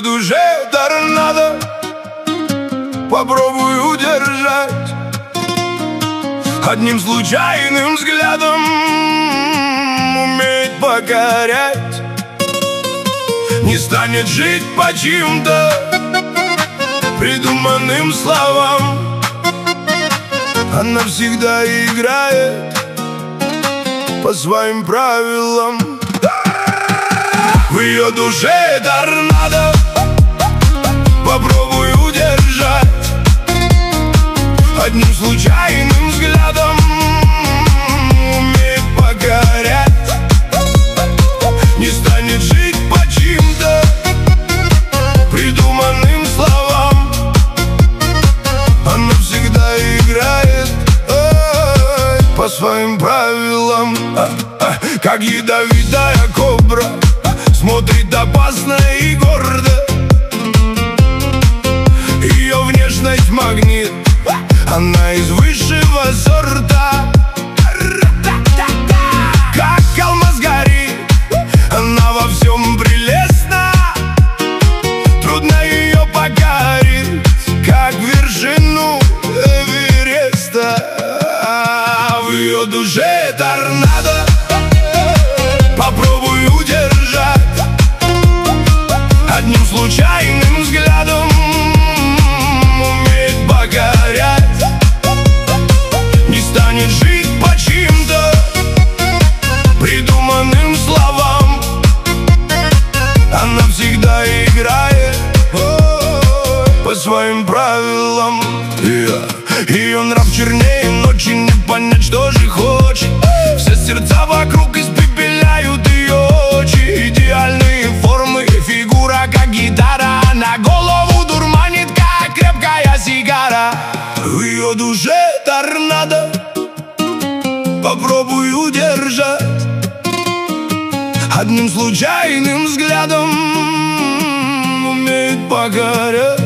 душе торнадо, попробуй удержать. Одним случайным взглядом умеет покорять. Не станет жить по чьим-то придуманным словам. Она всегда играет по своим правилам. В ее душе торнадо, попробуй удержать. Одним случайным взглядом умеет покорять. Не станет жить по чьим-то придуманным словам. Она всегда играет по своим правилам. Как ядовитая кобра, смотрит опасно и гордо. Ее внешность магнит, она из высшего сорта. Как алмаз горит, она во всем прелестна. Трудно ее покорить, как вершину Эвереста. В ее душе торнадо, попробуй удержать. Одним случайным взглядом умеет покорять. Не станет жить по чьим-то придуманным словам. Она всегда играет по своим правилам. Ее нрав чернее ночи, не понять, что же хочет. Все сердца вокруг испепеляют ее очи. Идеальные формы, фигура как гитара. На голову дурманит, как крепкая сигара. В ее душе торнадо, попробуй удержать. Одним случайным взглядом умеет покорять.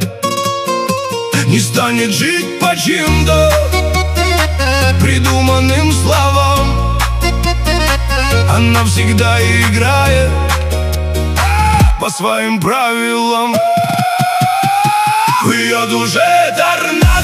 Не станет жить по чьим-то придуманным словам. Она всегда играет по своим правилам. В ее душе торнадо.